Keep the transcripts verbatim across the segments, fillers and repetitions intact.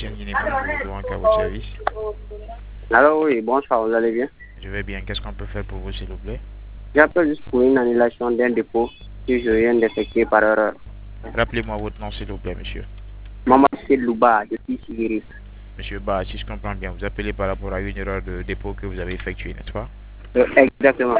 M T N Guinée, bonjour, en votre service. Alors oui, bonsoir, vous allez bien? Je vais bien. Qu'est-ce qu'on peut faire pour vous, s'il vous plaît? J'appelle juste pour une annulation d'un dépôt que je viens d'effectuer par erreur. Rappelez-moi votre nom, s'il vous plaît, monsieur. Maman Louba, depuis Sigiri. Monsieur Ba, si je comprends bien, vous appelez par rapport à une erreur de dépôt que vous avez effectuée, n'est-ce pas? Euh, exactement.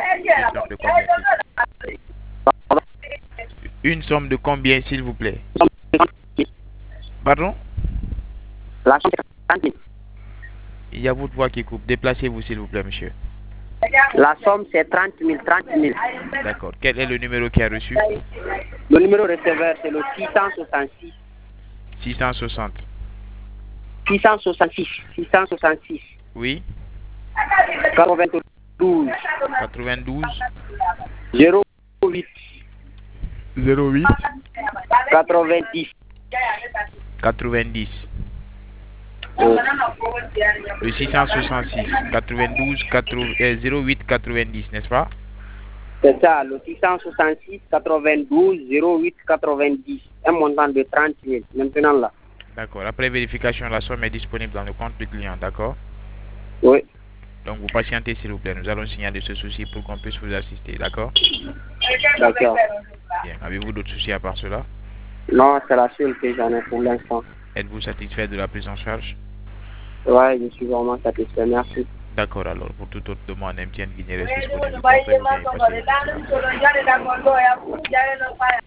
Une somme de combien, s'il vous plaît? Une somme de combien, s'il vous plaît? Pardon? La somme est trente mille. Il y a votre voix qui coupe. Déplacez-vous, s'il vous plaît, monsieur. La somme, c'est trente mille. trente mille. D'accord. Quel est le numéro qui a reçu? Le numéro receveur, c'est le six cent soixante-six. six cent soixante. six cent soixante-six. six cent soixante-six. Oui. quatre-vingt-douze. quatre-vingt-douze. zéro huit. zéro huit. quatre-vingt-dix. quatre-vingt-dix. Euh, Le six cent soixante-six. quatre-vingt-douze. zéro huit. quatre-vingt-dix, n'est-ce pas? C'est ça, le six cent soixante-six, quatre-vingt-douze, zéro huit, quatre-vingt-dix. Un montant de trente mille. Maintenant là. D'accord. Après vérification, la somme est disponible dans le compte du client, d'accord? Oui. Donc vous patientez, s'il vous plaît. Nous allons signaler ce souci pour qu'on puisse vous assister, d'accord? D'accord. Bien. Avez-vous d'autres soucis à part cela? Non, c'est la seule que j'en ai pour l'instant. Êtes-vous satisfait de la prise en charge? Ouais, je suis vraiment satisfait. Merci. D'accord, alors pour toute autre demande, M T N Guinée reste disponible.